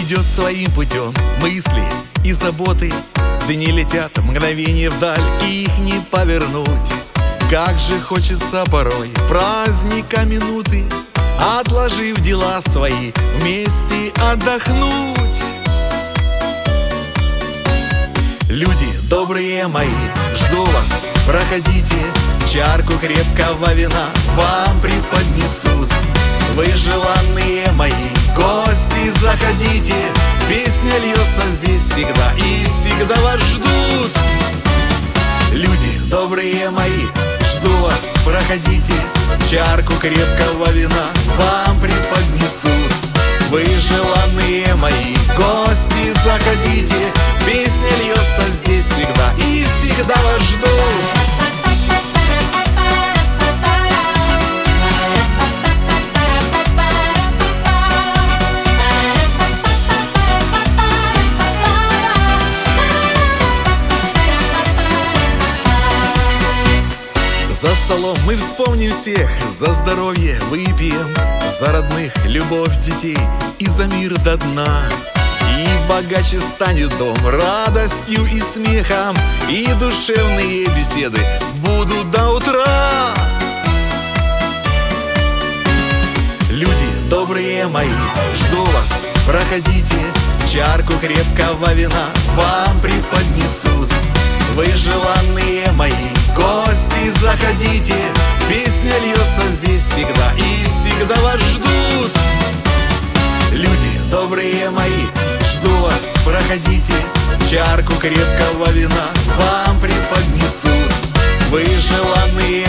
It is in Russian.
идет своим путем. Мысли и заботы, дни летят, мгновение вдаль, и их не повернуть. Как же хочется порой праздника минуты, отложив дела свои, вместе отдохнуть. Люди добрые мои, жду вас, проходите, чарку крепкого вина вам преподнесут. Вы желанные мои гости, заходите, песня льется здесь всегда и всегда вас ждут. Люди добрые мои, жду вас, проходите, чарку крепкого вина вам преподнесут. Вы желанные мои гости, заходите, песня льется здесь всегда и всегда вас ждут. За столом мы вспомним всех, за здоровье выпьем, за родных, любовь детей и за мир до дна. И богаче станет дом радостью и смехом, и душевные беседы будут до утра. Люди добрые мои, жду вас, проходите, чарку крепкого вина вам преподнесут. Вы желанные мои гости, заходите, песня льется здесь всегда и всегда вас ждут. Люди добрые мои, жду вас, проходите, чарку крепкого вина вам преподнесут. Вы желанные